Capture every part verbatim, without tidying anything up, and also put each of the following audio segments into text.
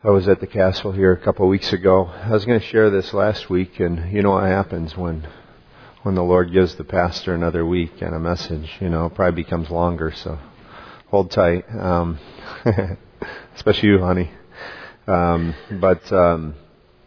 I was at the castle here a couple of weeks ago. I was going to share this last week, and you know what happens when when the Lord gives the pastor another week and a message. You know, it probably becomes longer, so hold tight. Um, especially you, honey. Um, but, um,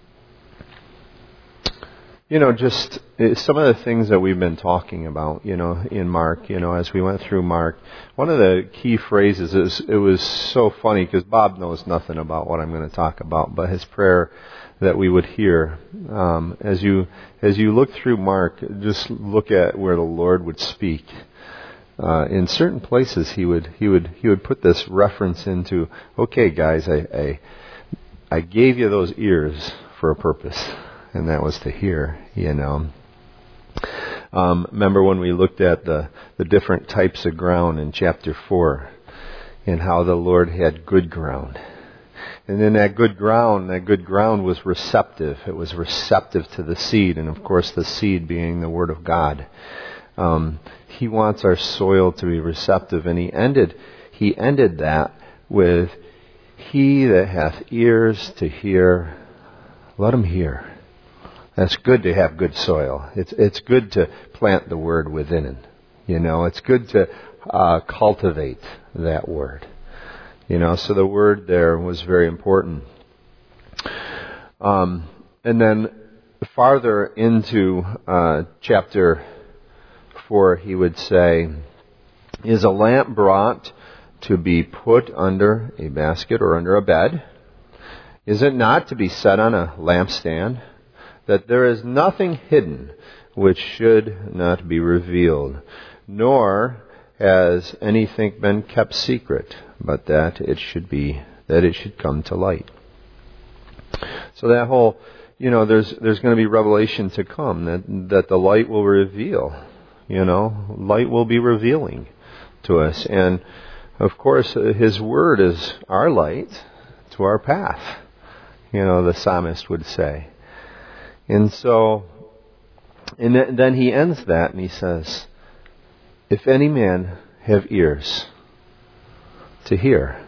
you know, just some of the things that we've been talking about, you know, in Mark, you know, as we went through Mark, one of the key phrases is, it was so funny because Bob knows nothing about what I'm going to talk about, but his prayer that we would hear, um, as you, as you look through Mark, just look at where the Lord would speak. Uh, in certain places he would, he would, he would put this reference into, okay guys, I, I, I gave you those ears for a purpose. And that was to hear, you know. Um, remember when we looked at the, the different types of ground in chapter four, and how the Lord had good ground. And then that good ground, that good ground was receptive. It was receptive to the seed, and of course the seed being the Word of God. Um, he wants our soil to be receptive, and he ended, he ended that with, "He that hath ears to hear, let him hear." That's good to have good soil. It's it's good to plant the Word within it. You know, it's good to uh, cultivate that Word. You know, so the Word there was very important. Um, and then farther into uh, chapter four, he would say, "Is a lamp brought to be put under a basket or under a bed? Is it not to be set on a lampstand? That there is nothing hidden which should not be revealed, nor has anything been kept secret, but that it should be, that it should come to light." So that whole, you know, there's there's going to be revelation to come, that that the light will reveal, you know, light will be revealing to us. And of course, His Word is our light to our path, you know, the psalmist would say. And so, and then he ends that and he says, "If any man have ears to hear,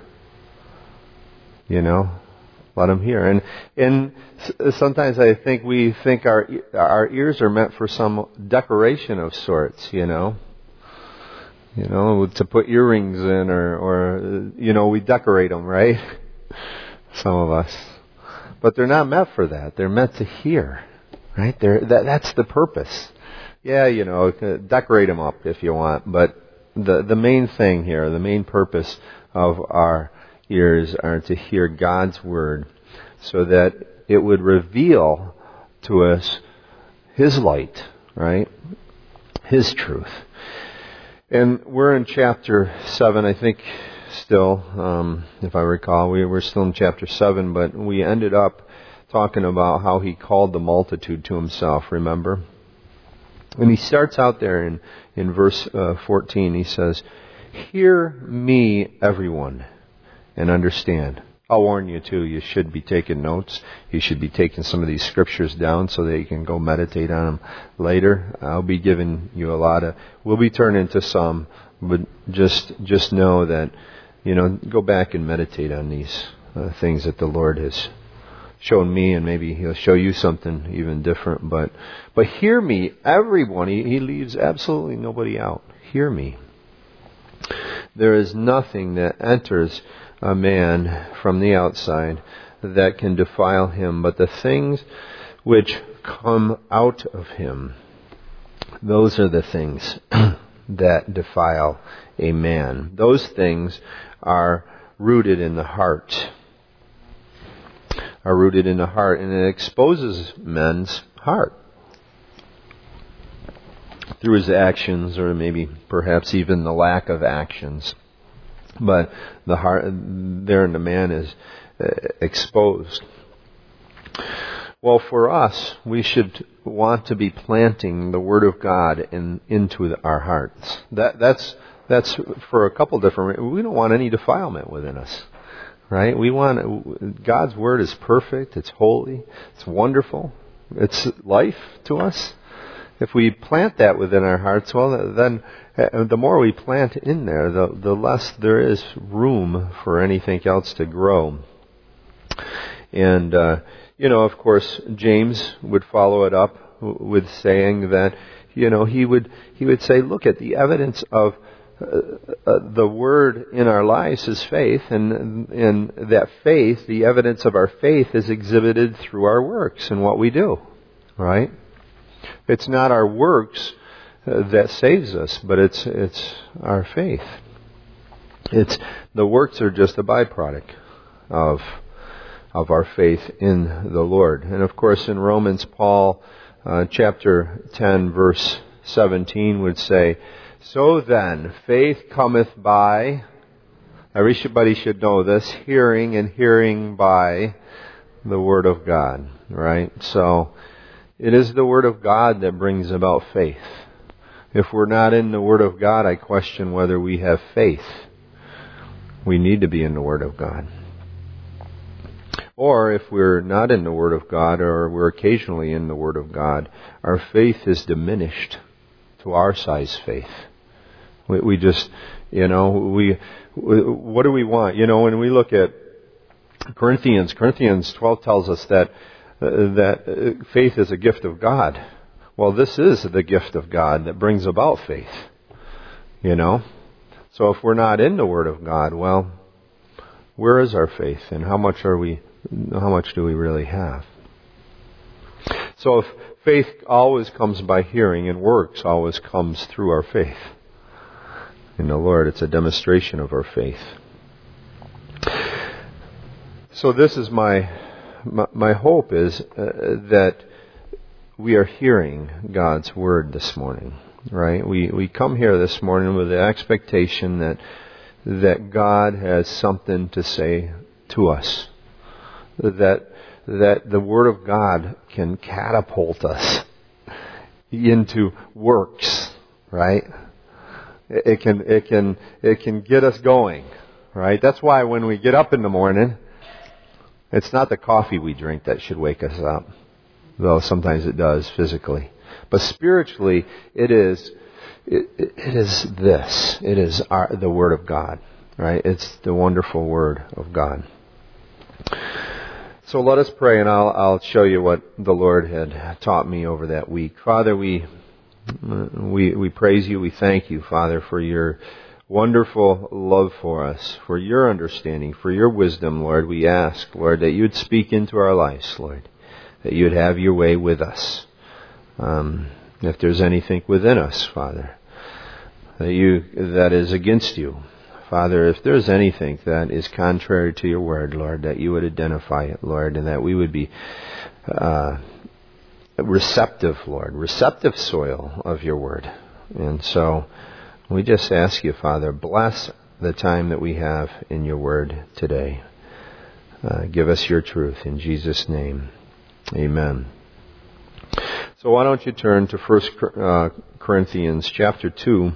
you know, let him hear." And and sometimes I think we think our our ears are meant for some decoration of sorts, you know, you know, to put earrings in, or or you know, we decorate them, right? Some of us, but they're not meant for that. They're meant to hear. Right there, that, that's the purpose. Yeah, you know, decorate them up if you want, but the the main thing here, the main purpose of our ears are to hear God's Word, so that it would reveal to us His light, right? His truth. And we're in chapter seven, I think. Still, um, if I recall, we we're still in chapter seven, but we ended up talking about how He called the multitude to Himself, remember? And He starts out there in, in verse uh, fourteen. He says, "Hear me, everyone, and understand." I'll warn you too, you should be taking notes. You should be taking some of these scriptures down so that you can go meditate on them later. I'll be giving you a lot of, we'll be turning to some, but just just know that, you know, go back and meditate on these uh, things that the Lord has shown me, and maybe He'll show you something even different. But but hear me, everyone. He, he leaves absolutely nobody out. Hear me. There is nothing that enters a man from the outside that can defile him, but the things which come out of him, those are the things that defile a man. Those things are rooted in the heart. Are rooted in the heart, and it exposes men's heart through his actions, or maybe perhaps even the lack of actions. But the heart there in the man is uh, exposed. Well, for us, we should want to be planting the Word of God in, into our hearts. That that's that's for a couple different reasons. We don't want any defilement within us. Right? We want, God's Word is perfect, it's holy, it's wonderful, it's life to us. If we plant that within our hearts, well, then the more we plant in there, the, the less there is room for anything else to grow. And, uh, you know, of course, James would follow it up with saying that, you know, he would, he would say, look at the evidence of uh, uh, the Word in our lives is faith, and, and that faith, the evidence of our faith is exhibited through our works and what we do, right? It's not our works uh, that saves us, but it's, it's our faith. It's, the works are just a byproduct of of our faith in the Lord. And of course, in Romans, Paul, uh, chapter ten, verse seventeen would say, so then, faith cometh by, everybody should know this, hearing, and hearing by the Word of God, right? So, it is the Word of God that brings about faith. If we're not in the Word of God, I question whether we have faith. We need to be in the Word of God. Or if we're not in the Word of God, or we're occasionally in the Word of God, our faith is diminished to our size faith. We, we just, you know, we, we, what do we want? You know, when we look at Corinthians, Corinthians twelve tells us that, uh, that uh, faith is a gift of God. Well, this is the gift of God that brings about faith. You know? So if we're not in the Word of God, well, where is our faith, and how much are we, how much do we really have? So if faith always comes by hearing, and works always comes through our faith in the Lord, it's a demonstration of our faith. So this is my my, my hope is uh, that we are hearing God's Word this morning. Right? We we come here this morning with the expectation that that God has something to say to us. That that the Word of God can catapult us into works, right? It, it can it can it can get us going, right? That's why when we get up in the morning, it's not the coffee we drink that should wake us up, though sometimes it does physically. But spiritually, it is it, it is this. It is our, the Word of God, right? It's the wonderful Word of God. So let us pray, and I'll I'll show you what the Lord had taught me over that week. Father, we we we praise you. We thank you, Father, for your wonderful love for us, for your understanding, for your wisdom, Lord. We ask, Lord, that you would speak into our lives, Lord, that you would have your way with us. Um, if there's anything within us, Father, that you that is against you, Father, if there's anything that is contrary to your word, Lord, that you would identify it, Lord, and that we would be uh, receptive, Lord, receptive soil of your word. And so we just ask you, Father, bless the time that we have in your word today. Uh, give us your truth in Jesus' name. Amen. So why don't you turn to First Corinthians chapter two.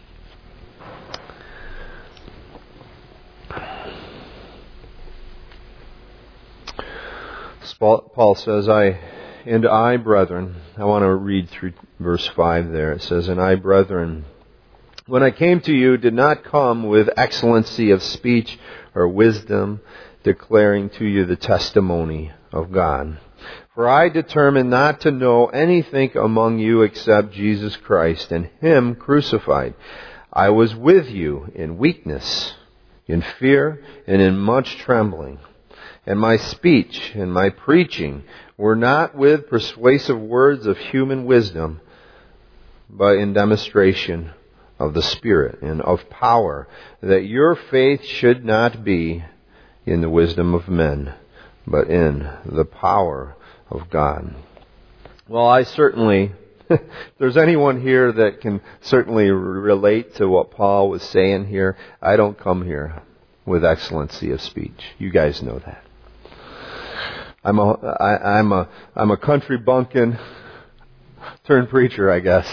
Paul says, I, and I, brethren, I want to read through verse five there. It says, and I, brethren, when I came to you, did not come with excellency of speech or wisdom, declaring to you the testimony of God. For I determined not to know anything among you except Jesus Christ and Him crucified. I was with you in weakness, in fear, and in much trembling. And my speech and my preaching were not with persuasive words of human wisdom, but in demonstration of the Spirit and of power, that your faith should not be in the wisdom of men, but in the power of God. Well, I certainly, if there's anyone here that can certainly relate to what Paul was saying here, I don't come here with excellency of speech. You guys know that. I'm a, I, I'm a, I'm a country bumpkin turned preacher, I guess.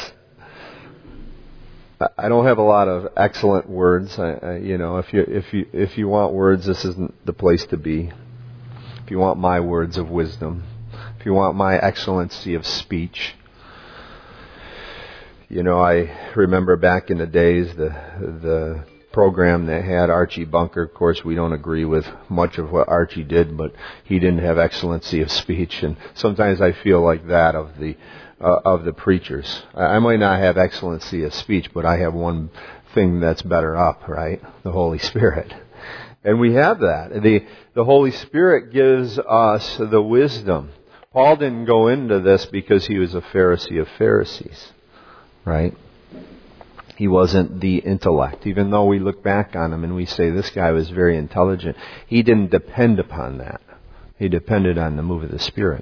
I don't have a lot of excellent words. I, I, you know, if you, if you, if you want words, this isn't the place to be. If you want my words of wisdom, if you want my excellency of speech, you know, I remember back in the days, the, the program that had Archie Bunker. Of course, we don't agree with much of what Archie did, but he didn't have excellency of speech. And sometimes I feel like that of the uh, of the preachers. I might not have excellency of speech, but I have one thing that's better up, right? The Holy Spirit. And we have that. The the Holy Spirit gives us the wisdom. Paul didn't go into this because he was a Pharisee of Pharisees, right? He wasn't the intellect. Even though we look back on him and we say this guy was very intelligent, he didn't depend upon that. He depended on the move of the Spirit.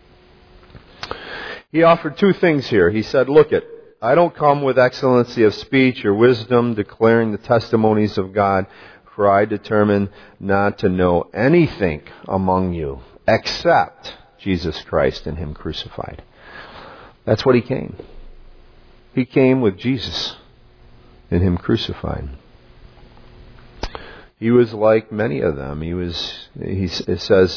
He offered two things here. He said, look it, I don't come with excellency of speech or wisdom declaring the testimonies of God, for I determine not to know anything among you except Jesus Christ and Him crucified. That's what He came. He came with Jesus and Him crucified. He was like many of them. He was, he, it says,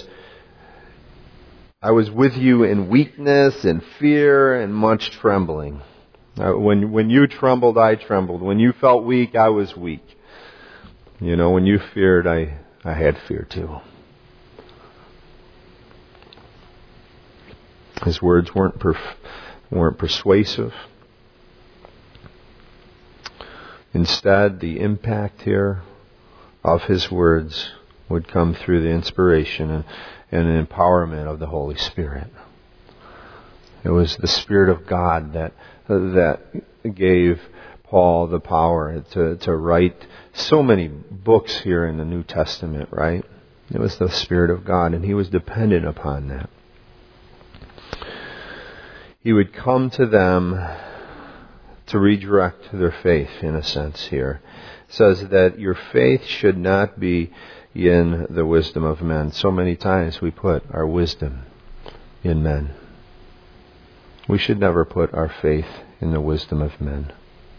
I was with you in weakness and fear and much trembling. Uh, when, when you trembled, I trembled. When you felt weak, I was weak. You know, when you feared, I, I had fear too. His words weren't perf- weren't persuasive. Instead, the impact here of His words would come through the inspiration and, and empowerment of the Holy Spirit. It was the Spirit of God that that gave Paul the power to, to write so many books here in the New Testament, right? It was the Spirit of God, and he was dependent upon that. He would come to them to redirect their faith, in a sense here. It says that your faith should not be in the wisdom of men. So many times we put our wisdom in men. We should never put our faith in the wisdom of men.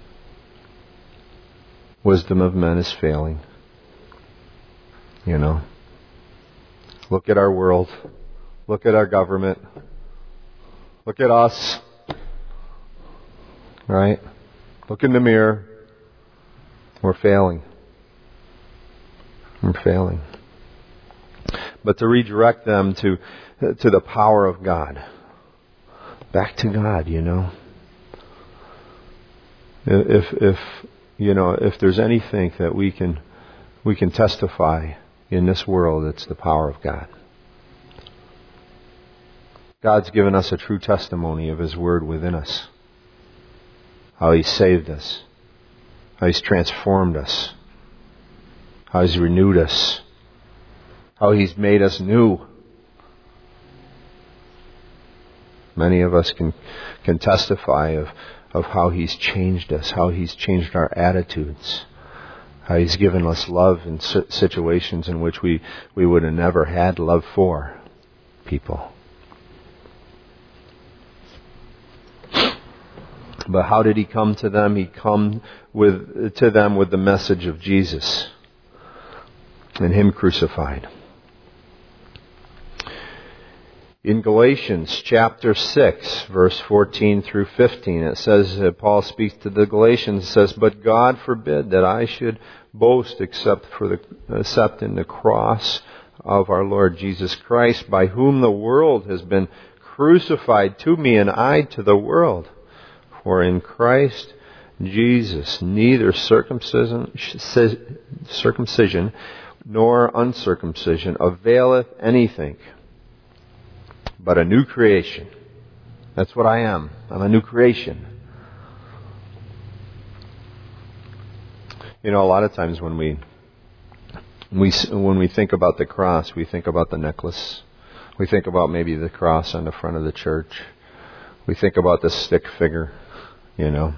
Wisdom of men is failing. You know. Look at our world. Look at our government. Look at us. Right? Look in the mirror. We're failing. We're failing. But to redirect them to to the power of God. Back to God, you know. If if you know, if there's anything that we can we can testify in this world, it's the power of God. God's given us a true testimony of His Word within us. How He saved us. How He's transformed us. How He's renewed us. How He's made us new. Many of us can can testify of, of how He's changed us, how He's changed our attitudes, how He's given us love in situations in which we, we would have never had love for people. But how did He come to them? He come with to them with the message of Jesus and Him crucified. In Galatians chapter six, verse fourteen through fifteen, it says, uh, Paul speaks to the Galatians, it says, but God forbid that I should boast except for the except in the cross of our Lord Jesus Christ, by whom the world has been crucified to me and I to the world. For in Christ Jesus neither circumcision, circumcision nor uncircumcision availeth anything, but a new creation. That's what I am. I'm a new creation. You know, a lot of times when we we when we think about the cross, we think about the necklace. We think about maybe the cross on the front of the church. We think about the stick figure, you know.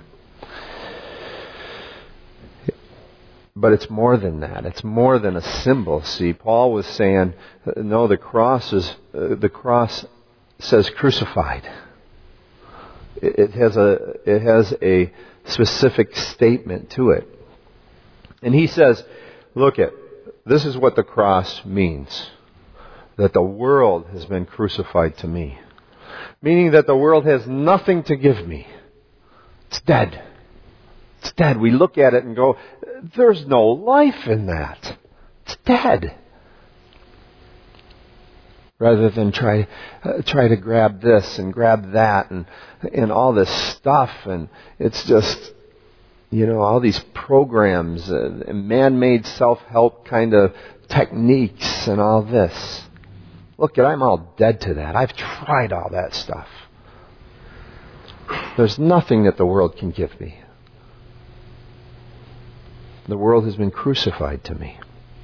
But it's more than that. It's more than a symbol. See, Paul was saying, no, the cross is uh, the cross says crucified. It, it has a it has a specific statement to it, and he says, look at this is what the cross means: that the world has been crucified to me, meaning that the world has nothing to give me. It's dead. It's dead. We look at it and go, there's no life in that. It's dead. Rather than try uh, try to grab this and grab that and and all this stuff, and it's just, you know, all these programs uh, and man-made self-help kind of techniques and all this. Look, I'm all dead to that. I've tried all that stuff. There's nothing that the world can give me. The world has been crucified to me.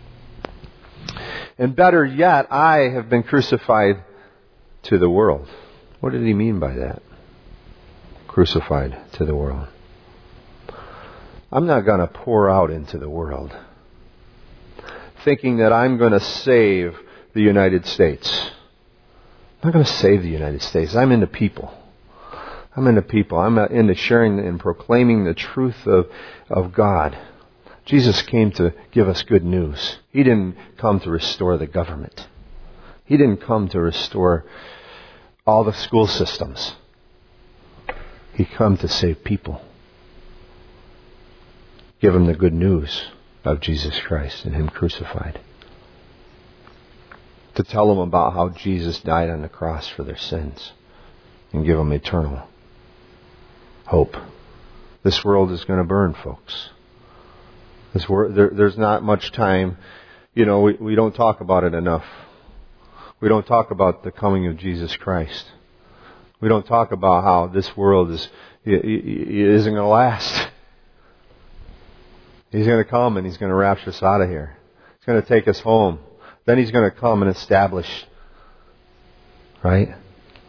And better yet, I have been crucified to the world. What did he mean by that? Crucified to the world. I'm not going to pour out into the world thinking that I'm going to save the United States. I'm not going to save the United States. I'm into people. I'm into people. I'm into sharing and proclaiming the truth of, of God. Jesus came to give us good news. He didn't come to restore the government. He didn't come to restore all the school systems. He came to save people. Give them the good news of Jesus Christ and Him crucified. To tell them about how Jesus died on the cross for their sins and give them eternal hope. This world is going to burn, folks. This wor- there, there's not much time. You know, we, we don't talk about it enough. We don't talk about the coming of Jesus Christ. We don't talk about how this world is it, it isn't going to last. He's going to come and He's going to rapture us out of here. He's going to take us home. Then He's going to come and establish. Right?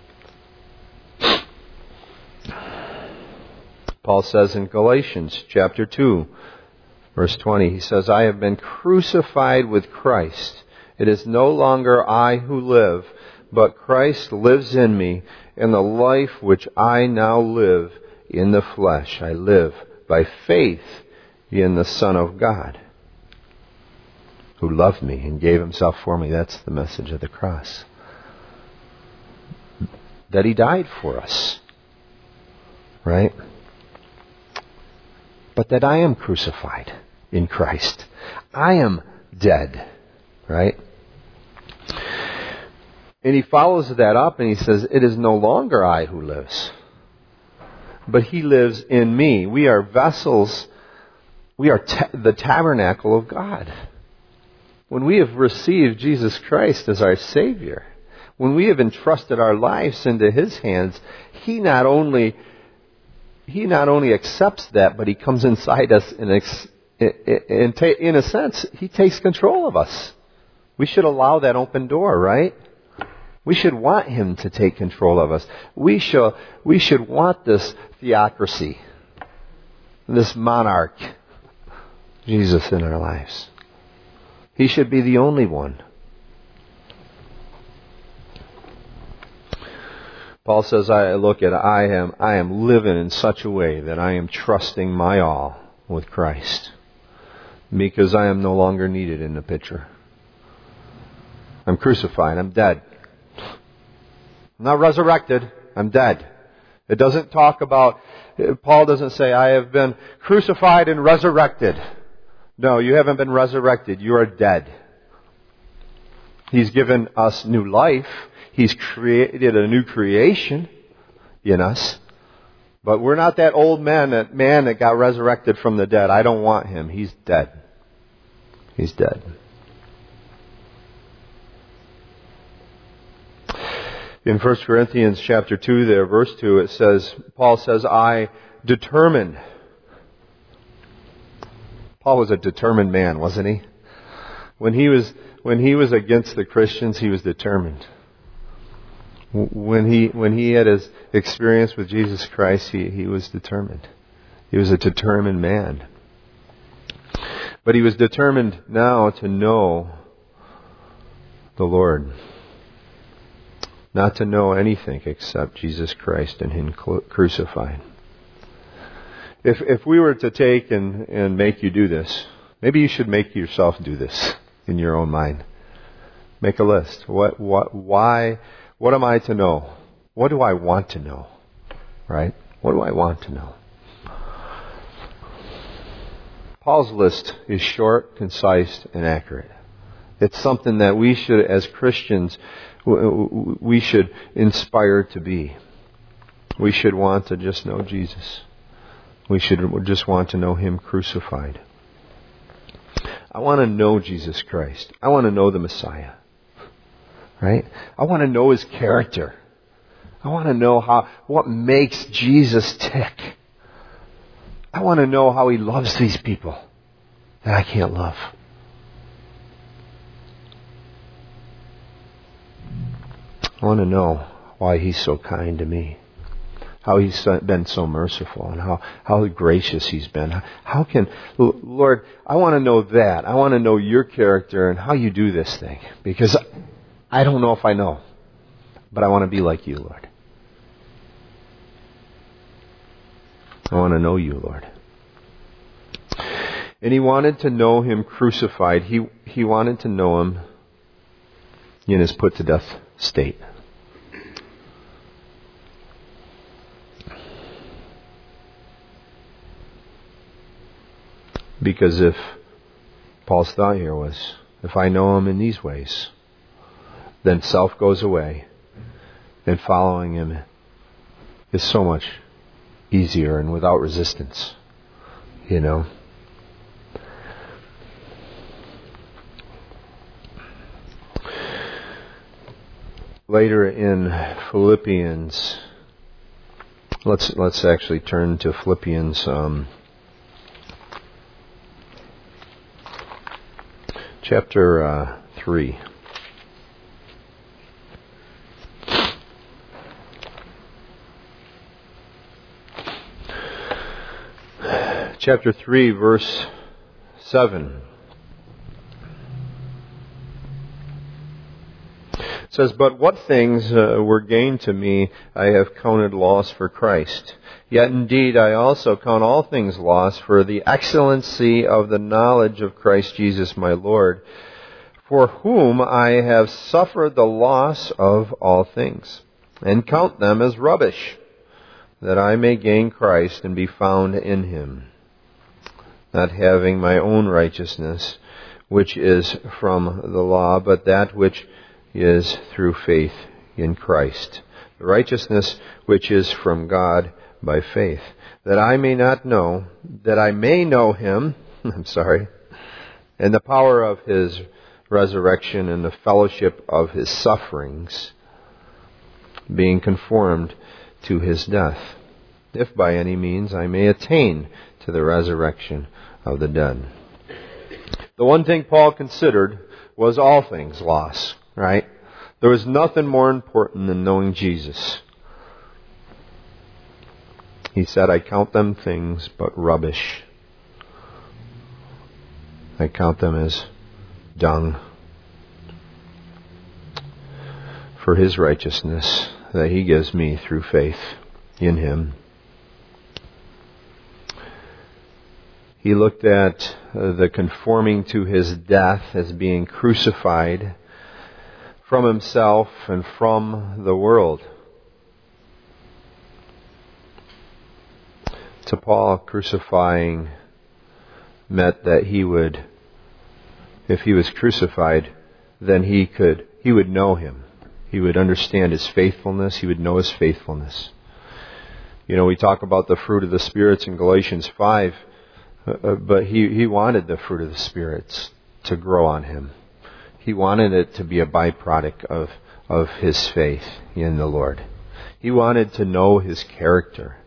Paul says in Galatians chapter two, verse twenty, he says, I have been crucified with Christ. It is no longer I who live, but Christ lives in me, and the life which I now live in the flesh, I live by faith in the Son of God, who loved me and gave Himself for me. That's the message of the cross. That He died for us. Right? But that I am crucified in Christ. I am dead. Right? And he follows that up and he says, it is no longer I who lives, but He lives in me. We are vessels. We are ta- the tabernacle of God. When we have received Jesus Christ as our Savior, when we have entrusted our lives into His hands, He not only He not only accepts that, but He comes inside us and, ex- and ta- in a sense, He takes control of us. We should allow that open door, right? We should want Him to take control of us. We should, we should want this theocracy, this monarch, Jesus in our lives. He should be the only one. Paul says, I look at, I am, I am living in such a way that I am trusting my all with Christ, because I am no longer needed in the picture. I'm crucified. I'm dead. I'm not resurrected. I'm dead. It doesn't talk about, Paul doesn't say, I have been crucified and resurrected. No, you haven't been resurrected. You are dead. He's given us new life. He's created a new creation in us. But we're not that old man, that man that got resurrected from the dead. I don't want him. He's dead. He's dead. In First Corinthians chapter two, there, verse two, it says, Paul says, I determined. Paul was a determined man, wasn't he? When he was when he was against the Christians, he was determined. When he when he had his experience with Jesus Christ, he, he was determined. He was a determined man. But he was determined now to know the Lord. Not to know anything except Jesus Christ and Him crucified. If if we were to take and, and make you do this, maybe you should make yourself do this in your own mind. Make a list. What what why what am I to know? What do I want to know? Right? What do I want to know? Paul's list is short, concise, and accurate. It's something that we should, as Christians, we should inspire to be. We should want to just know Jesus. We should just want to know Him crucified. I want to know Jesus Christ. I want to know the Messiah. Right? I want to know His character. I want to know how what makes Jesus tick. I want to know how He loves these people that I can't love. I want to know why He's so kind to me. How He's been so merciful and how, how gracious He's been. How can, Lord, I want to know that. I want to know Your character and how You do this thing. Because I don't know if I know. But I want to be like You, Lord. I want to know You, Lord. And he wanted to know Him crucified. He, he wanted to know Him in His put to death state. Because if Paul's thought here was, if I know Him in these ways, then self goes away, and following Him is so much easier and without resistance, you know. Later in Philippians, let's let's actually turn to Philippians um, chapter uh, three. Chapter three, verse seven. It says, "But what things uh, were gained to me, I have counted loss for Christ. Yet indeed I also count all things loss for the excellency of the knowledge of Christ Jesus my Lord, for whom I have suffered the loss of all things, and count them as rubbish, that I may gain Christ and be found in Him, not having my own righteousness, which is from the law, but that which is through faith in Christ, the righteousness which is from God by faith, that I may not know, that I may know Him, I'm sorry, and the power of His resurrection and the fellowship of His sufferings, being conformed to His death, if by any means I may attain to the resurrection of the dead." The one thing Paul considered was all things loss, right? There was nothing more important than knowing Jesus. He said, "I count them things but rubbish. I count them as dung for His righteousness that He gives me through faith in Him." He looked at uh, the conforming to His death as being crucified from himself and from the world. To Paul, crucifying meant that he would, if he was crucified, then he could, he would know Him. He would understand His faithfulness. He would know His faithfulness. You know, we talk about the fruit of the spirits in Galatians five, uh, but he, he wanted the fruit of the spirits to grow on him. He wanted it to be a byproduct of, of his faith in the Lord. He wanted to know His character.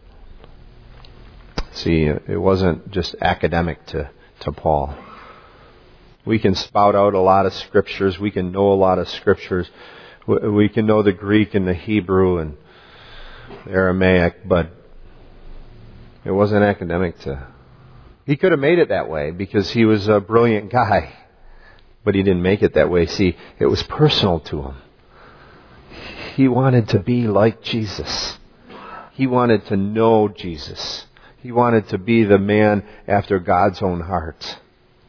See, it wasn't just academic to, to Paul. We can spout out a lot of scriptures. We can know a lot of scriptures. We can know the Greek and the Hebrew and the Aramaic, but it wasn't academic to... He could have made it that way because he was a brilliant guy. But he didn't make it that way. See, it was personal to him. He wanted to be like Jesus. He wanted to know Jesus. He wanted to be the man after God's own heart.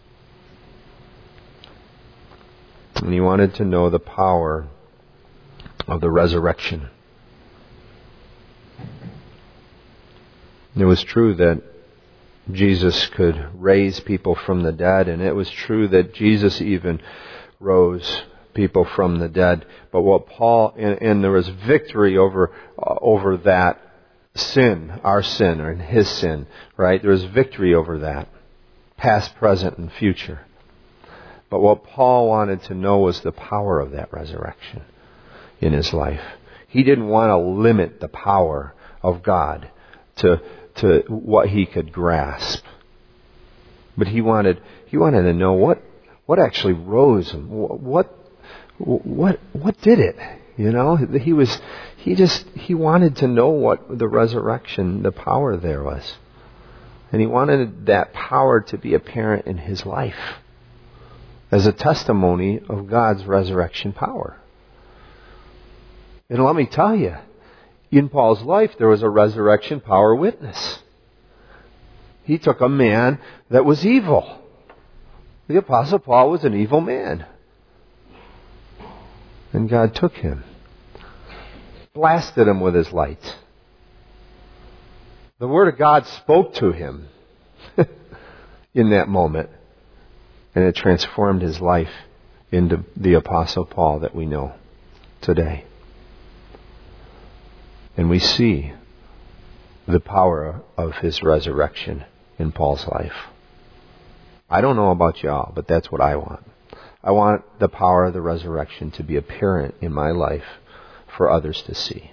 And he wanted to know the power of the resurrection. It was true that Jesus could raise people from the dead, and it was true that Jesus even rose people from the dead. But what Paul, and, and there was victory over uh, over that sin, our sin, or his sin, right? There was victory over that, past, present, and future. But what Paul wanted to know was the power of that resurrection in his life. He didn't want to limit the power of God to to what he could grasp. But he wanted he wanted to know what what actually rose him. What what what did it? You know, he was he just he wanted to know what the resurrection, the power there was. And he wanted that power to be apparent in his life as a testimony of God's resurrection power. And let me tell you, in Paul's life, there was a resurrection power witness. He took a man that was evil. The Apostle Paul was an evil man. And God took him, blasted him with his light. The Word of God spoke to him in that moment, and it transformed his life into the Apostle Paul that we know today. And we see the power of his resurrection in Paul's life. I don't know about y'all, but that's what I want. I want the power of the resurrection to be apparent in my life for others to see.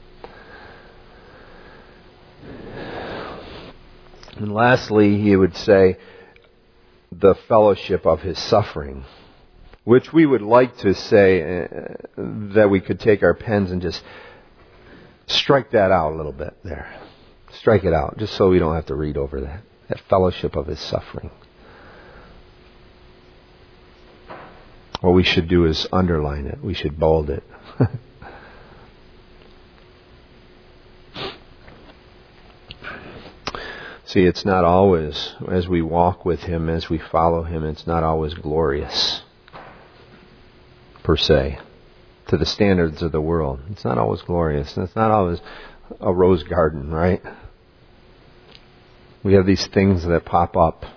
And lastly, he would say the fellowship of his suffering, which we would like to say uh, that we could take our pens and just strike that out a little bit there. Strike it out, just so we don't have to read over that. That fellowship of his suffering. What we should do is underline it. We should bold it. See, it's not always, as we walk with him, as we follow him, it's not always glorious, per se, to the standards of the world. It's not always glorious, and it's not always a rose garden, right? We have these things that pop up.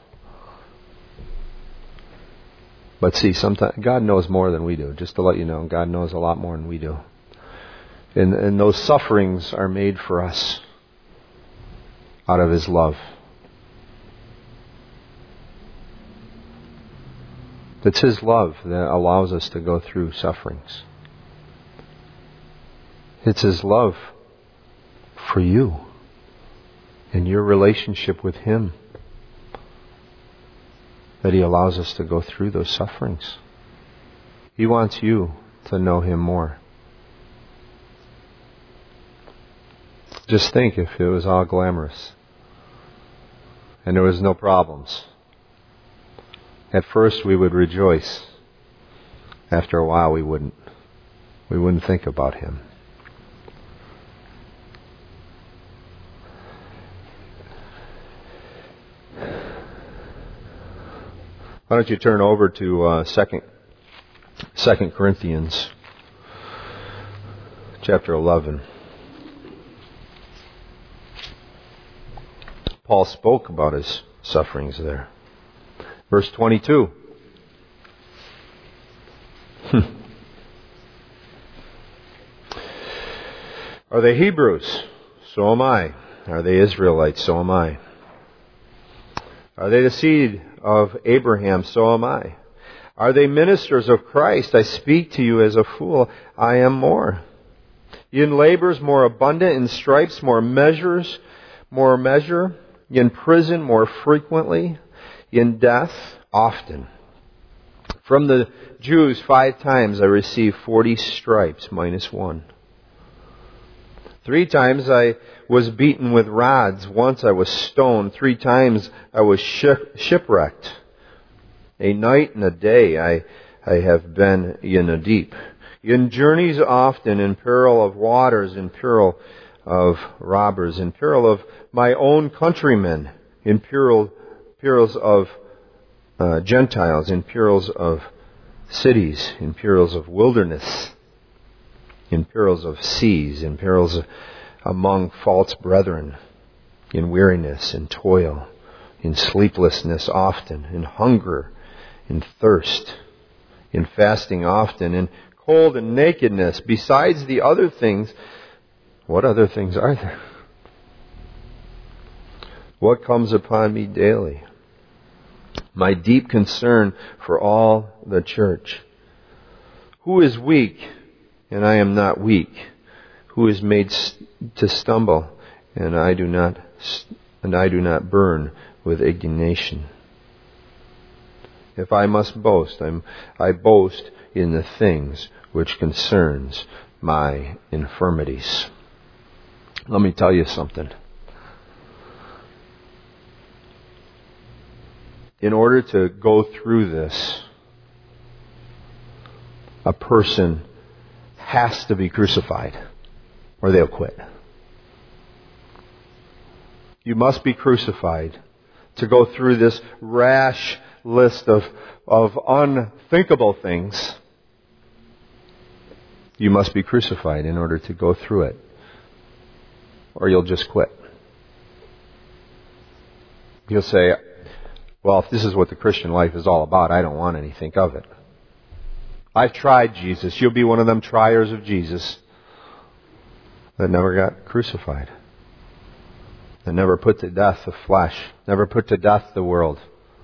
But see, sometimes God knows more than we do. Just to let you know, God knows a lot more than we do. And, and those sufferings are made for us out of his love. It's his love that allows us to go through sufferings. It's his love for you and your relationship with him that he allows us to go through those sufferings. He wants you to know him more. Just think if it was all glamorous and there was no problems. At first we would rejoice. After a while we wouldn't. We wouldn't think about him. Why don't you turn over to uh, second, Second Corinthians chapter eleven. Paul spoke about his sufferings there. Verse twenty-two. Are they Hebrews? So am I. Are they Israelites? So am I. Are they the seed of Abraham? So am I. Are they ministers of Christ? I speak to you as a fool. I am more. In labors more abundant, in stripes more measures, more measure, in prison more frequently, in death often. From the Jews five times I received forty stripes minus one. Three times I was beaten with rods. Once I was stoned. Three times I was shipwrecked. A night and a day I, I have been in a deep. In journeys often, in peril of waters, in peril of robbers, in peril of my own countrymen, in peril, perils of uh, Gentiles, in perils of cities, in perils of wilderness, in perils of seas, in perils of, among false brethren, in weariness and toil, in sleeplessness often, in hunger, in thirst, in fasting often, in cold and nakedness. Besides the other things, what other things are there? What comes upon me daily? My deep concern for all the church. Who is weak, and I am not weak? Who is made to stumble, and I do not, and I do not burn with indignation? If I must boast, I'm, I boast in the things which concerns my infirmities. Let me tell you something. In order to go through this, a person has to be crucified, or they'll quit. You must be crucified to go through this rash list of, of unthinkable things. You must be crucified in order to go through it, or you'll just quit. You'll say, well, if this is what the Christian life is all about, I don't want anything of it. I've tried Jesus. You'll be one of them triers of Jesus that never got crucified. That never put to death the flesh. Never put to death the world.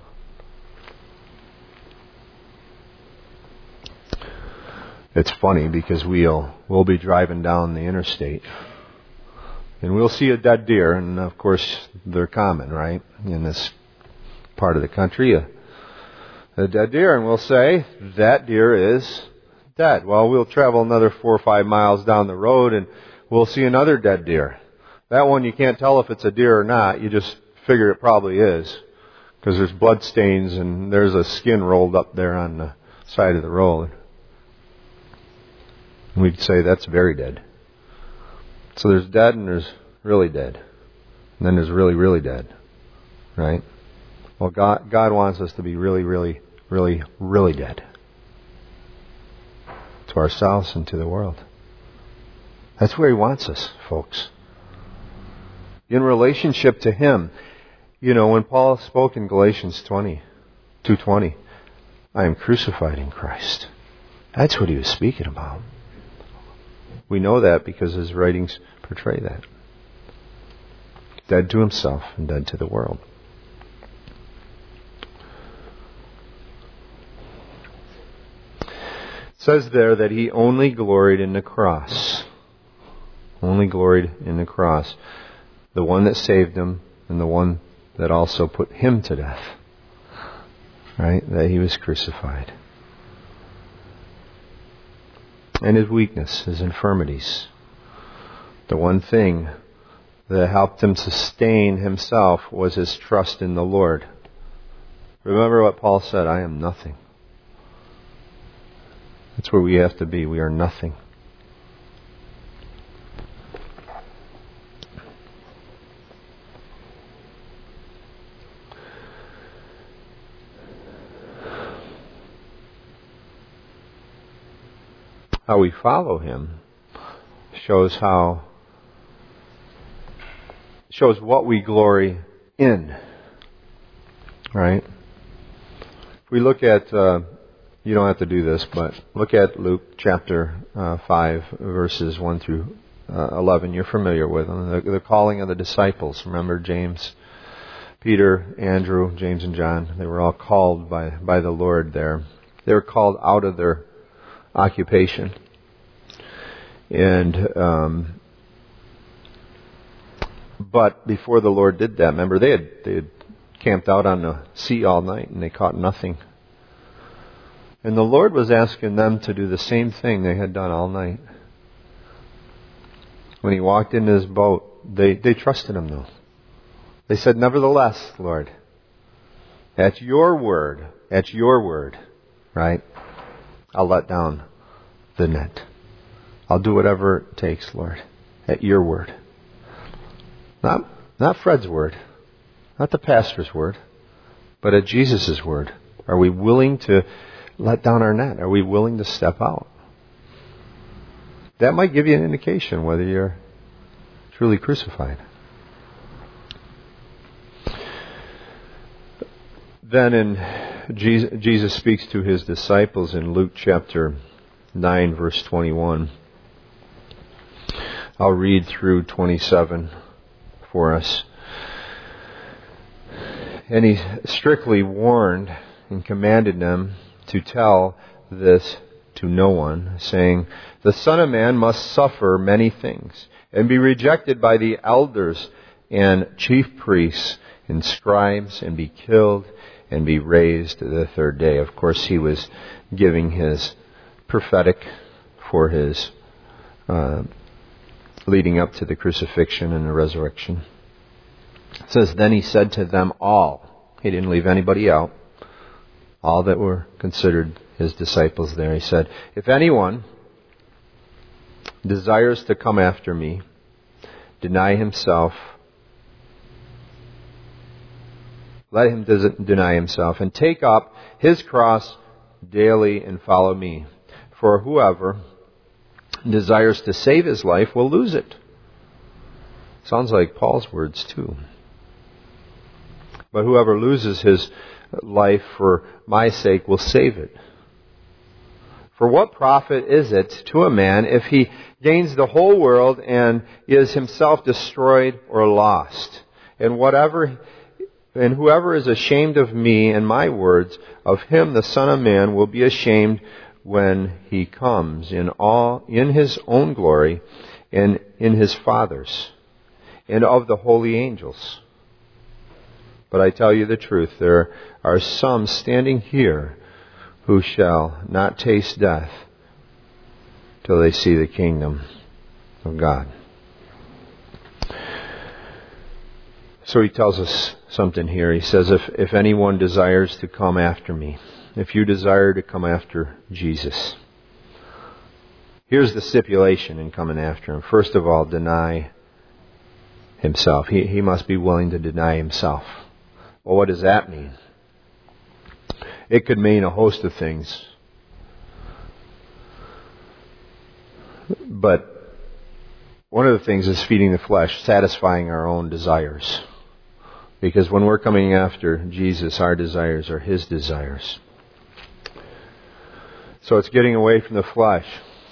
It's funny because we'll, we'll be driving down the interstate and we'll see a dead deer, and of course they're common, right? In this part of the country, a, a dead deer, and we'll say, that deer is dead. Well, we'll travel another four or five miles down the road and we'll see another dead deer. That one you can't tell if it's a deer or not. You just figure it probably is, because there's blood stains and there's a skin rolled up there on the side of the road. We'd say that's very dead. So there's dead and there's really dead. And then there's really, really dead. Right? Well, God, God wants us to be really, really, really, really dead. To ourselves and to the world. That's where He wants us, folks. In relationship to Him. You know, when Paul spoke in Galatians twenty, two twenty, I am crucified in Christ. That's what he was speaking about. We know that because his writings portray that. Dead to himself and dead to the world. It says there that he only gloried in the cross. Only gloried in the cross. The one that saved him and the one that also put him to death. Right? That he was crucified. And his weakness, his infirmities. The one thing that helped him sustain himself was his trust in the Lord. Remember what Paul said, I am nothing. That's where we have to be. We are nothing. How we follow him shows how shows what we glory in. Right? If we look at uh, you don't have to do this, but look at Luke chapter uh, five, verses one through uh, eleven. You're familiar with them. The, the calling of the disciples. Remember James, Peter, Andrew, James and John. They were all called by, by the Lord there. They were called out of their occupation. And um, but before the Lord did that, remember they had they had camped out on the sea all night and they caught nothing. And the Lord was asking them to do the same thing they had done all night. When He walked into His boat, they, they trusted Him though. They said, nevertheless, Lord, at your word, at your word, right, I'll let down the net. I'll do whatever it takes, Lord, at your word. Not, not Fred's word, not the pastor's word, but at Jesus' word. Are we willing to let down our net? Are we willing to step out? That might give you an indication whether you're truly crucified. Then in Jesus, Jesus speaks to his disciples in Luke chapter nine, verse twenty-one. I'll read through twenty-seven for us. And he strictly warned and commanded them to tell this to no one, saying, "The Son of Man must suffer many things, and be rejected by the elders and chief priests and scribes, and be killed, and be raised the third day." Of course, he was giving his prophetic for his uh, leading up to the crucifixion and the resurrection. It says, "Then he said to them all," he didn't leave anybody out, all that were considered his disciples there. He said, "If anyone desires to come after me, deny himself, let him des- deny himself, and take up his cross daily and follow me. For whoever desires to save his life will lose it." Sounds like Paul's words too. "But whoever loses his life for my sake will save it. For what profit is it to a man if he gains the whole world and is himself destroyed or lost? And whatever, and whoever is ashamed of me and my words, of him the Son of Man will be ashamed when he comes in all in his own glory and in his Father's and of the holy angels. But I tell you the truth, there are some standing here who shall not taste death till they see the kingdom of God." So he tells us something here. He says, if, if anyone desires to come after me, if you desire to come after Jesus, here's the stipulation in coming after him. First of all, deny himself. He, he must be willing to deny himself. Well, what does that mean? It could mean a host of things. But one of the things is feeding the flesh, satisfying our own desires. Because when we're coming after Jesus, our desires are his desires. So it's getting away from the flesh.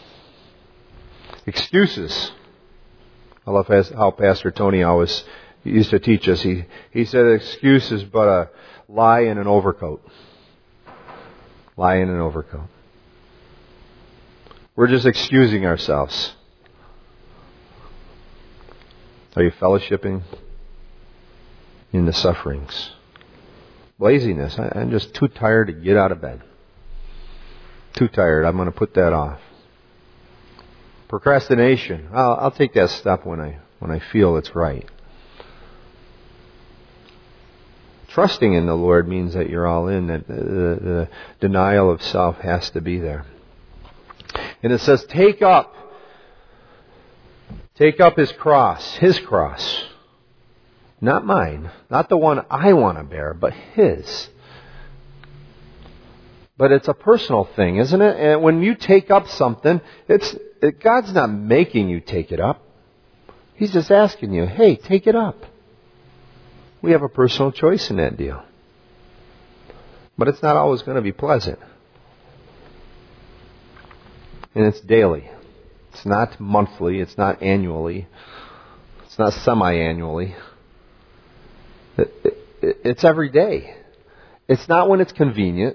Excuses. I love how Pastor Tony always used to teach us. He, he said excuse is but a lie in an overcoat. Lie in an overcoat. We're just excusing ourselves. Are you fellowshipping in the sufferings? Laziness. I, I'm just too tired to get out of bed. Too tired. I'm going to put that off. Procrastination. I'll, I'll take that step when I when I feel it's right. Trusting in the Lord means that you're all in, that the, the, the denial of self has to be there. And it says, take up, take up his cross, his cross. Not mine, not the one I want to bear, but his. But it's a personal thing, isn't it? And when you take up something, it's it, God's not making you take it up. He's just asking you, hey, take it up. We have a personal choice in that deal. But it's not always going to be pleasant. And it's daily. It's not monthly. It's not annually. It's not semi-annually. It, it, it's every day. It's not when it's convenient.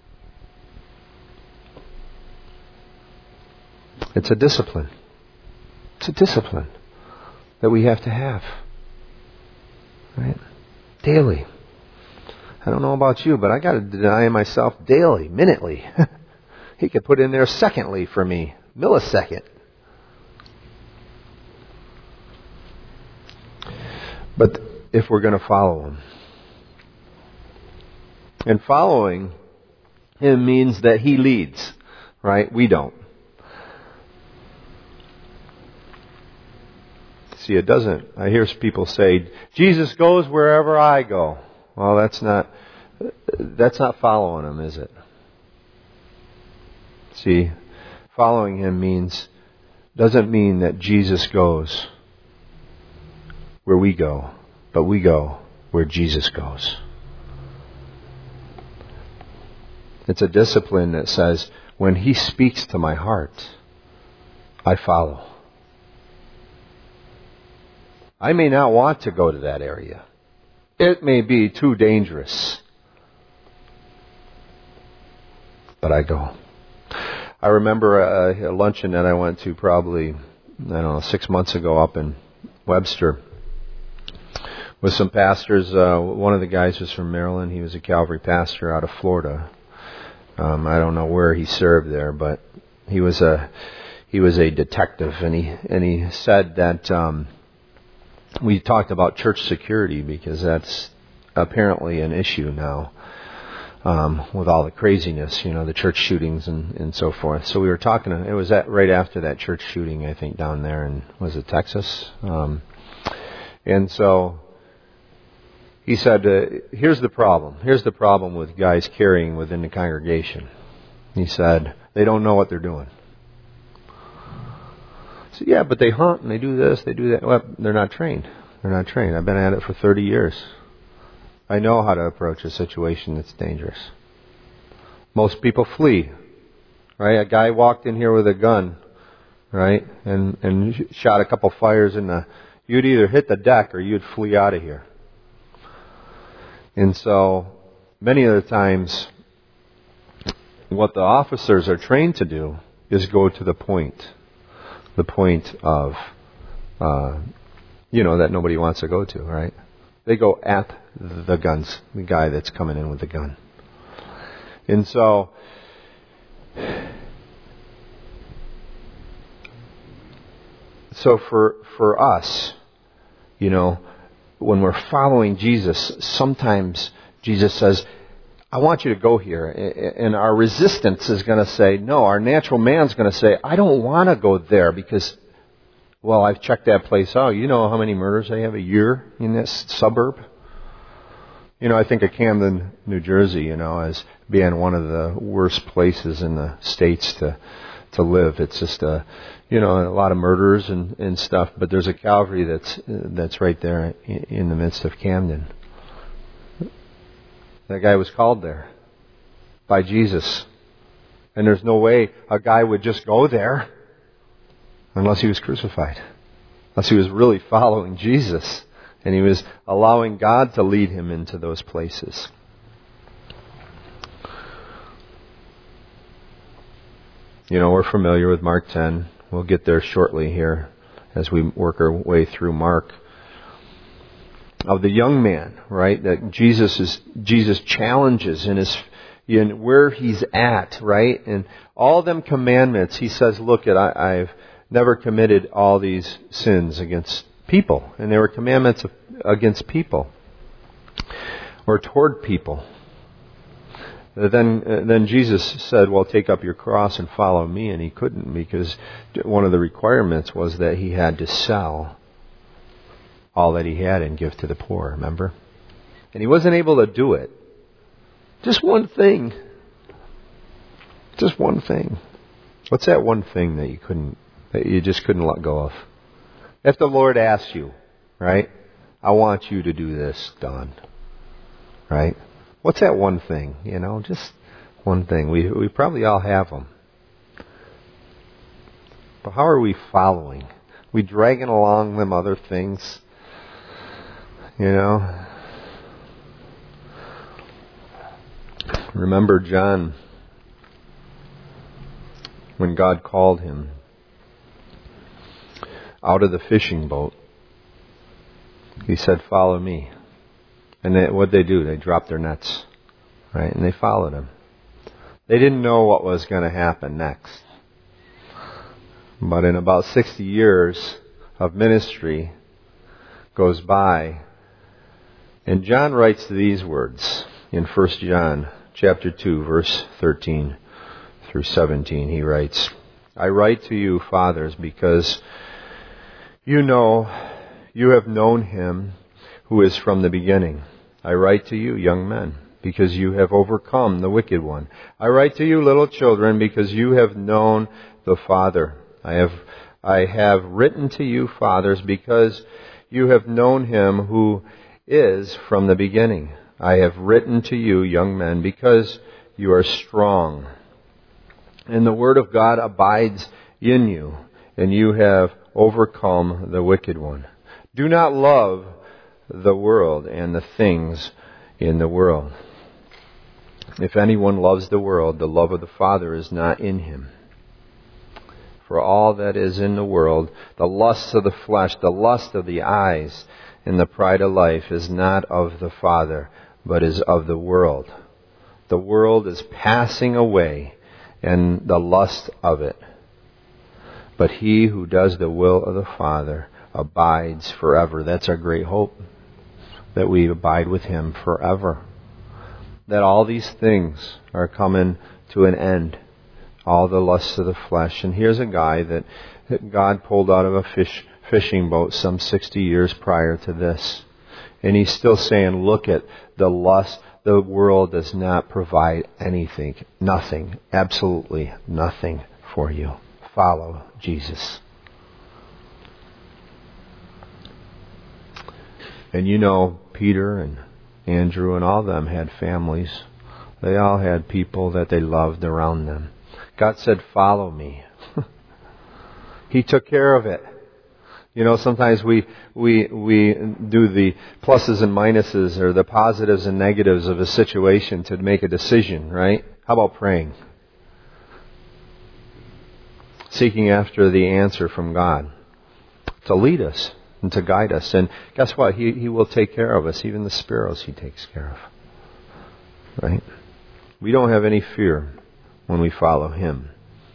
It's a discipline. It's a discipline that we have to have. Right? Daily. I don't know about you, but I got to deny myself daily, minutely. He could put in there secondly for me, millisecond. But if we're going to follow him, and following him means that he leads, right? We don't. See, it doesn't. I hear people say, Jesus goes wherever I go. Well, that's not, that's not following him, is it? See, following him means, doesn't mean that Jesus goes where we go, but we go where Jesus goes. It's a discipline that says, when He speaks to my heart, I follow. I may not want to go to that area. It may be too dangerous. But I go. I remember a, a luncheon that I went to probably, I don't know, six months ago up in Webster with some pastors. Uh, one of the guys was from Maryland. He was a Calvary pastor out of Florida. Um, I don't know where he served there, but he was a he was a detective, and he and he said that um, we talked about church security because that's apparently an issue now. Um, with all the craziness, you know, the church shootings and, and so forth. So we were talking, it was at, right after that church shooting, I think, down there in, was it Texas? Um, and so he said, uh, here's the problem. Here's the problem with guys carrying within the congregation. He said, they don't know what they're doing. So yeah, but they hunt and they do this, they do that. Well, they're not trained. They're not trained. I've been at it for thirty years. I know how to approach a situation that's dangerous. Most people flee, right? A guy walked in here with a gun, right, and and shot a couple fires in the. You'd either hit the deck or you'd flee out of here. And so, many of the times, what the officers are trained to do is go to the point, the point of, uh, you know, that nobody wants to go to, right? They go at the guns, the guy that's coming in with the gun. And so, so for for us, you know, when we're following Jesus, sometimes Jesus says, I want you to go here. And our resistance is going to say, no, our natural man's going to say, I don't want to go there because, well, I've checked that place out. You know how many murders they have a year in this suburb? You know, I think of Camden, New Jersey, you know, as being one of the worst places in the States to to live. It's just a, you know, a lot of murders and, and stuff. But there's a Calvary that's that's right there in, in the midst of Camden. That guy was called there by Jesus. And there's no way a guy would just go there unless he was crucified. Unless he was really following Jesus. And he was allowing God to lead him into those places. You know, we're familiar with Mark ten. We'll get there shortly here as we work our way through Mark. Of the young man, right? That Jesus is Jesus challenges in his in where he's at, right? And all them commandments, he says, look, at I, I've never committed all these sins against people. And they were commandments of, against people. Or toward people. Then uh, then Jesus said, well, take up your cross and follow me. And he couldn't because one of the requirements was that he had to sell all that he had and give to the poor, remember? And he wasn't able to do it. Just one thing. Just one thing. What's that one thing that you couldn't, that you just couldn't let go of? If the Lord asks you, right? I want you to do this, Don. Right? What's that one thing? You know, just one thing. We we probably all have them. But how are we following? We dragging along them other things? You know? Remember John, when God called him out of the fishing boat, he said, follow me. And they, what'd they do? They dropped their nets, right? And they followed him. They didn't know what was going to happen next. But in about sixty years of ministry goes by, and John writes these words in First John chapter two, verse thirteen through seventeen. He writes, I write to you, fathers, because you know, you have known him who is from the beginning. I write to you, young men, because you have overcome the wicked one. I write to you, little children, because you have known the Father. I have I have written to you, fathers, because you have known him who is from the beginning. I have written to you, young men, because you are strong. And the word of God abides in you, and you have overcome the wicked one. Do not love the world and the things in the world. If anyone loves the world, the love of the Father is not in him. For all that is in the world, the lust of the flesh, the lust of the eyes, and the pride of life is not of the Father, but is of the world. The world is passing away, and the lust of it. But he who does the will of the Father abides forever. That's our great hope, that we abide with him forever. That all these things are coming to an end. All the lusts of the flesh. And here's a guy that, that God pulled out of a fish, fishing boat some sixty years prior to this. And he's still saying, look at the lust. The world does not provide anything, nothing, absolutely nothing for you. Follow Jesus. And you know, Peter and Andrew and all of them had families. They all had people that they loved around them. God said, follow me. He took care of it. You know, sometimes we, we, we do the pluses and minuses or the positives and negatives of a situation to make a decision, right? How about praying? Seeking after the answer from God to lead us and to guide us. And guess what? He, he will take care of us. Even the sparrows He takes care of. Right? We don't have any fear when we follow Him.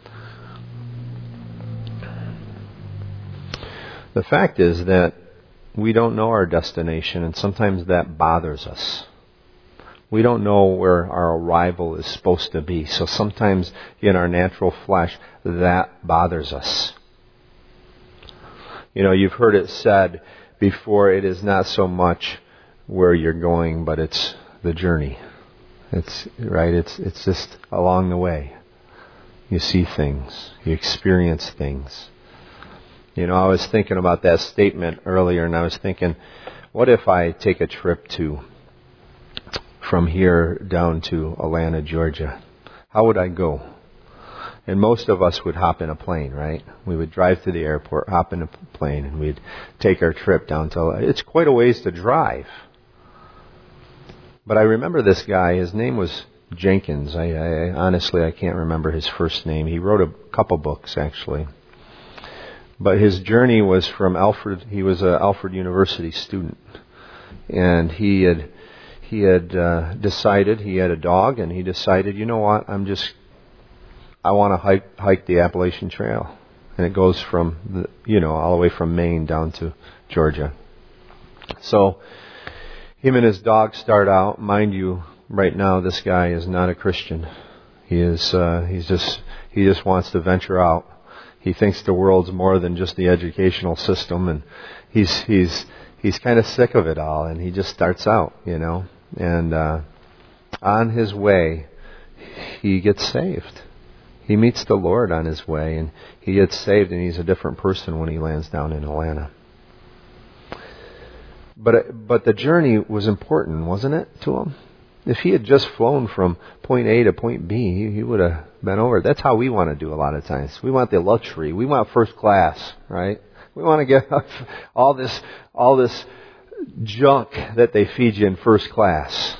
The fact is that we don't know our destination, and sometimes that bothers us. We don't know where our arrival is supposed to be. So sometimes in our natural flesh, that bothers us. You know, you've heard it said before, it is not so much where you're going, but it's the journey. It's right. It's it's just along the way. You see things. You experience things. You know, I was thinking about that statement earlier, and I was thinking, what if I take a trip to from here down to Atlanta, Georgia? How would I go? And most of us would hop in a plane, right? We would drive to the airport, hop in a plane, and we'd take our trip down to... It's quite a ways to drive. But I remember this guy. His name was Jenkins. I, I honestly, I can't remember his first name. He wrote a couple books, actually. But his journey was from Alfred. He was an Alfred University student, and he had he had uh, decided he had a dog, and he decided, you know what, I'm just I want to hike hike the Appalachian Trail, and it goes from the, you know all the way from Maine down to Georgia. So him and his dog start out. Mind you, right now this guy is not a Christian. He is uh, he's just he just wants to venture out. He thinks the world's more than just the educational system, and he's he's he's kind of sick of it all, and he just starts out, you know. And uh, on his way, he gets saved. He meets the Lord on his way, and he gets saved, and he's a different person when he lands down in Atlanta. But but the journey was important, wasn't it, to him? If he had just flown from point A to point B, he, he would have been over. That's how we want to do a lot of times. We want the luxury. We want first class, right? We want to get all this all this junk that they feed you in first class.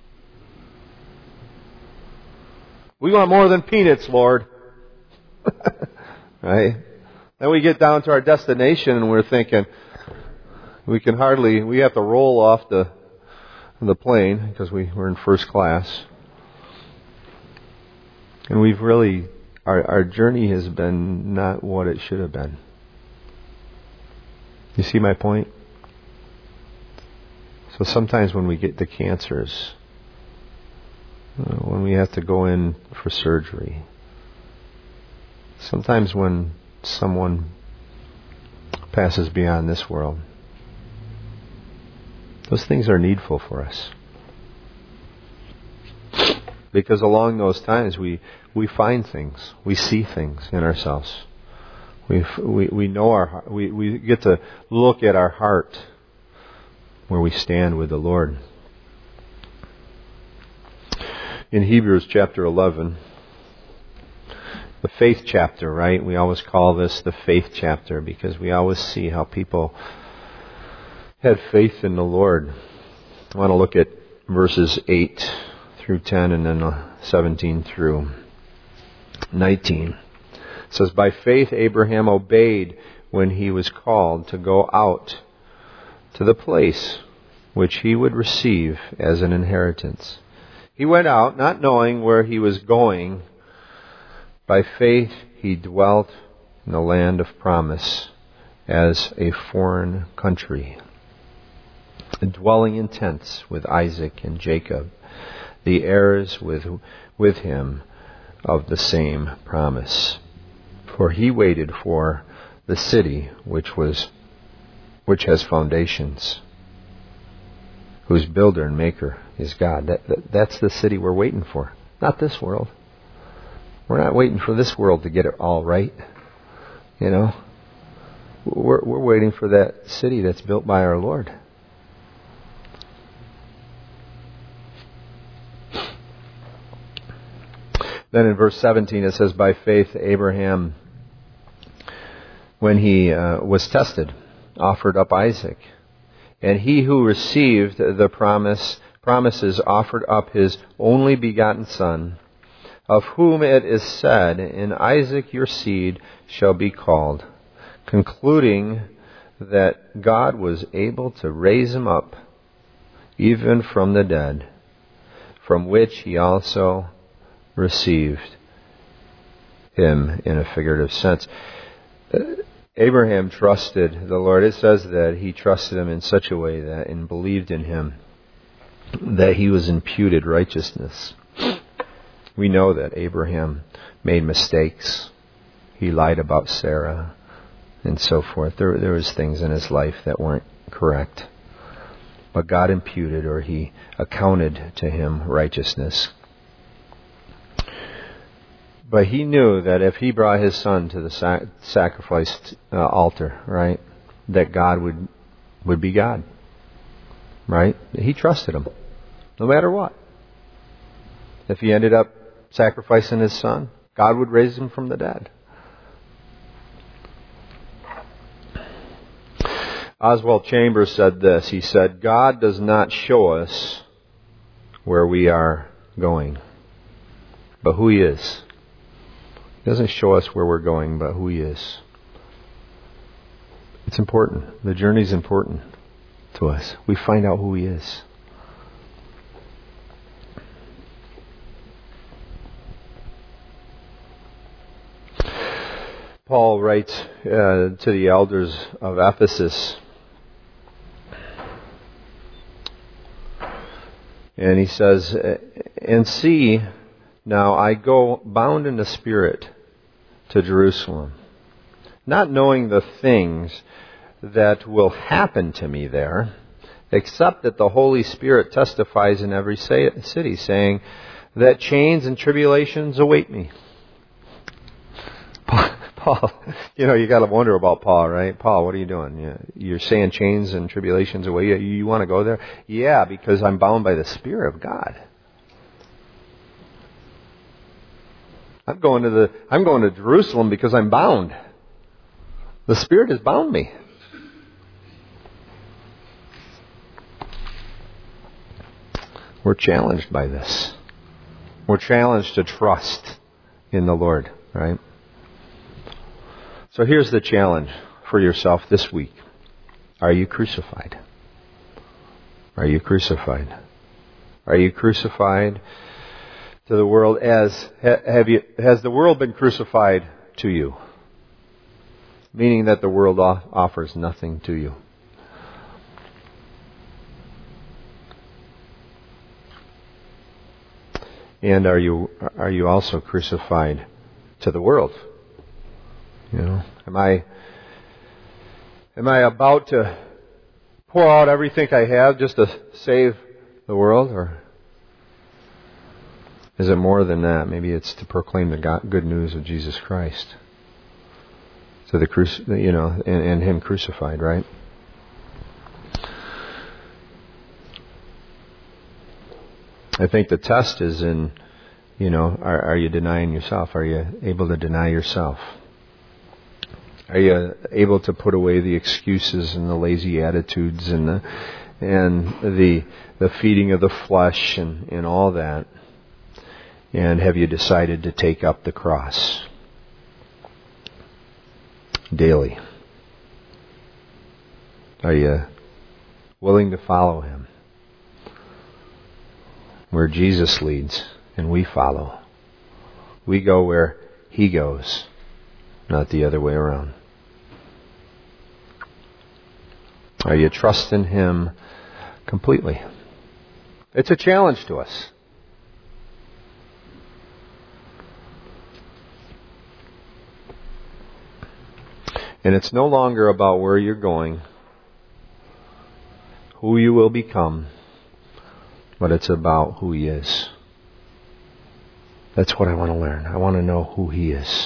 We want more than peanuts, Lord. Right? Then we get down to our destination and we're thinking, we can hardly, we have to roll off the the plane because we were in first class. And we've really, our, our journey has been not what it should have been. You see my point? So sometimes when we get the cancers, uh, when we have to go in for surgery, sometimes when someone passes beyond this world, those things are needful for us. Because along those times we, we find things, we see things in ourselves. We we we know our we we get to look at our heart where we stand with the Lord. In Hebrews chapter eleven, the faith chapter, right? We always call this the faith chapter because we always see how people had faith in the Lord. I want to look at verses eight through ten and then seventeen through nineteen. It says, by faith Abraham obeyed when he was called to go out to the place which he would receive as an inheritance. He went out not knowing where he was going. By faith he dwelt in the land of promise as a foreign country, dwelling in tents with Isaac and Jacob, the heirs with, with him of the same promise. For he waited for the city which was which has foundations, whose builder and maker is God. That, that, that's the city we're waiting for, not this world. We're not waiting for this world to get it all right. You know, we're we're waiting for that city that's built by our Lord. Then in verse seventeen it says, by faith Abraham, when he uh, was tested, offered up Isaac. And he who received the promise promises offered up his only begotten son, of whom it is said, in Isaac your seed shall be called, concluding that God was able to raise him up even from the dead, from which he also received him in a figurative sense. Abraham trusted the Lord. It says that he trusted him in such a way that and believed in him that he was imputed righteousness. We know that Abraham made mistakes. He lied about Sarah and so forth. There, there was things in his life that weren't correct. But God imputed, or he accounted to him righteousness. But he knew that if he brought his son to the sac- sacrifice uh, altar, right, that God would would be God, right? He trusted him, no matter what. If he ended up sacrificing his son, God would raise him from the dead. Oswald Chambers said this. He said, God does not show us where we are going, but who he is. He doesn't show us where we're going, but who he is. It's important. The journey's important to us. We find out who he is. Paul writes uh, to the elders of Ephesus, and he says, and see, now I go bound in the Spirit to Jerusalem, not knowing the things that will happen to me there, except that the Holy Spirit testifies in every city, saying that chains and tribulations await me. Paul, you know, you got to wonder about Paul, right? Paul, what are you doing? You're saying chains and tribulations await you. You want to go there? Yeah, because I'm bound by the Spirit of God. I'm going to the I'm going to Jerusalem because I'm bound. The Spirit has bound me. We're challenged by this. We're challenged to trust in the Lord, right? So here's the challenge for yourself this week. Are you crucified? Are you crucified? Are you crucified to the world as have you has the world been crucified to you? Meaning that the world offers nothing to you. And are you are you also crucified to the world? You know, am I am I about to pour out everything I have just to save the world, or is it more than that? Maybe it's to proclaim the God, good news of Jesus Christ, to the cruci- you know, and, and Him crucified, right? I think the test is in, you know, are, are you denying yourself? Are you able to deny yourself? Are you able to put away the excuses and the lazy attitudes and the and the the feeding of the flesh and, and all that? And have you decided to take up the cross daily? Are you willing to follow Him? Where Jesus leads and we follow. We go where He goes, not the other way around. Are you trusting Him completely? It's a challenge to us. And it's no longer about where you're going, who you will become, but it's about who He is. That's what I want to learn. I want to know who He is.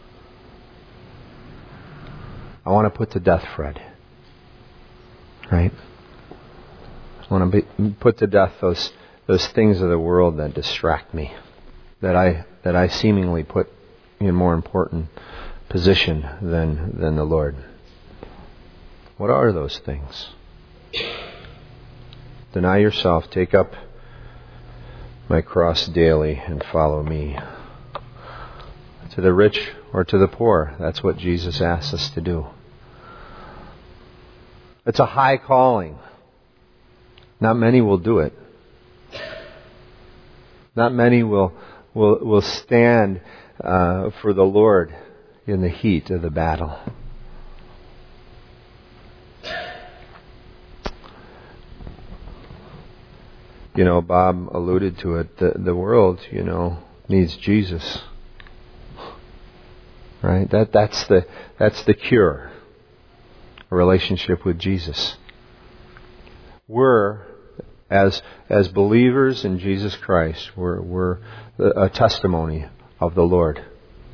I want to put to death Fred. Right? I want to be, put to death those those things of the world that distract me, that I that I seemingly put in more important position than than the Lord. What are those things? Deny yourself, take up my cross daily and follow me. To the rich or to the poor, that's what Jesus asks us to do. It's a high calling. Not many will do it. Not many will will will stand uh, for the Lord in the heat of the battle. You know, Bob alluded to it. The, the world, you know, needs Jesus. Right? That that's the that's the cure. A relationship with Jesus. We're as as believers in Jesus Christ, we're we're a testimony of the Lord.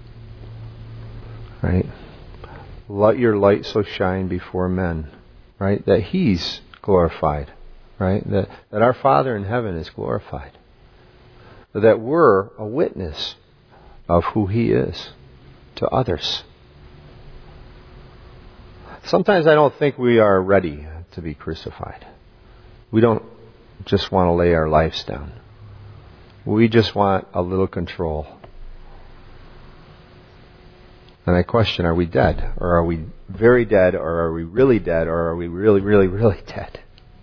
Right? Let your light so shine before men, right? That He's glorified. Right? That, that our Father in heaven is glorified. That we're a witness of who He is to others. Sometimes I don't think we are ready to be crucified. We don't just want to lay our lives down. We just want a little control. And I question, are we dead? Or are we very dead? Or are we really dead? Or are we really, really, really dead?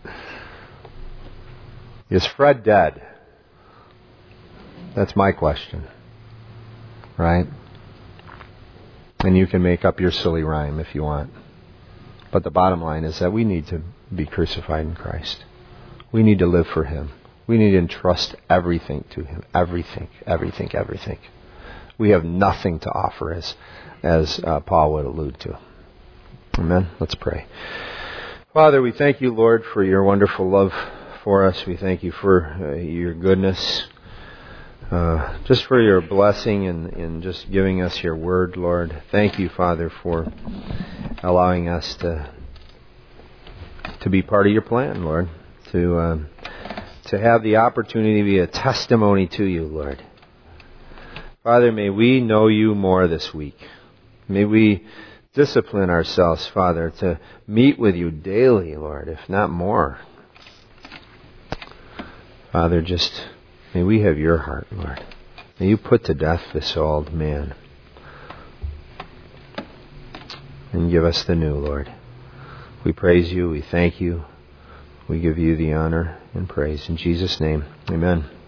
Is Fred dead? That's my question. Right? And you can make up your silly rhyme if you want. But the bottom line is that we need to be crucified in Christ. We need to live for Him. We need to entrust everything to Him. Everything, everything, everything. We have nothing to offer, as, as uh, Paul would allude to. Amen? Let's pray. Father, we thank You, Lord, for Your wonderful love for us. We thank You for uh, Your goodness, uh, just for Your blessing and, and just giving us Your word, Lord. Thank You, Father, for allowing us to to be part of Your plan, Lord, to um, to have the opportunity to be a testimony to You, Lord. Father, may we know You more this week. May we discipline ourselves, Father, to meet with You daily, Lord, if not more. Father, just may we have Your heart, Lord. May You put to death this old man and give us the new, Lord. We praise You. We thank You. We give You the honor and praise. In Jesus' name, amen.